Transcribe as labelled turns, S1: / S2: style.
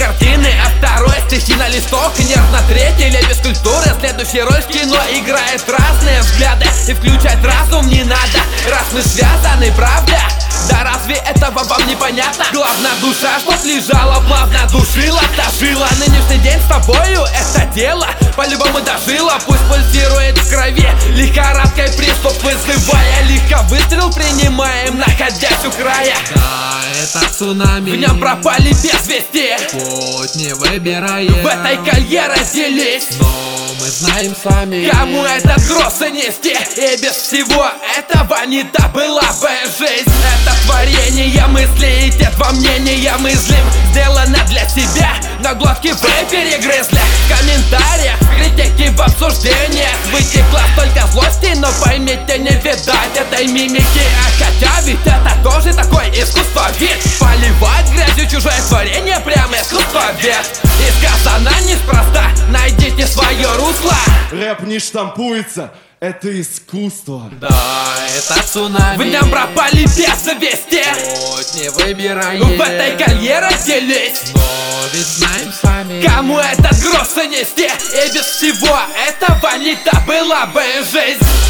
S1: картины, а второй стихи на листок. И нервно третий лепит скульптуры. Следующий роль в кино играет разные взгляды, и включать разум не надо, раз мы связаны, правда? Да разве этого вам не понятно? Главное, душа, чтоб лежала плавно, душила, дожила. Нынешний день с тобою это дело по-любому дожила. Пусть пульсирует в крови лихорадкой приступ, вызывая лихо выстрел принимаем, находясь у края.
S2: Да, это цунами.
S1: В нем пропали без вести,
S2: Путь не выбираем.
S1: в этой колье родились.
S2: Но мы знаем сами,
S1: Кому этот груз и нести? И без всего этого не та была бы жизнь. Это творение мысли и те два мнения мыслим сделано для себя, но глотки вы перегрызли. В комментариях, в критике, в обсуждениях вытекла столько злости, но поймите, не видать этой мимики. А хотя ведь это тоже такое искусство, вид поливать грязью чужое творение, прямо искусство вид. И сказано неспроста, найдите свое русло.
S3: Рэп не штампуется, это искусство.
S2: да, это цунами.
S1: В нем пропали без вести,
S2: Путь не выбираем.
S1: в этой колье родились.
S2: Но ведь знаем сами,
S1: Кому этот груз и нести? И без всего этого не та была бы жизнь.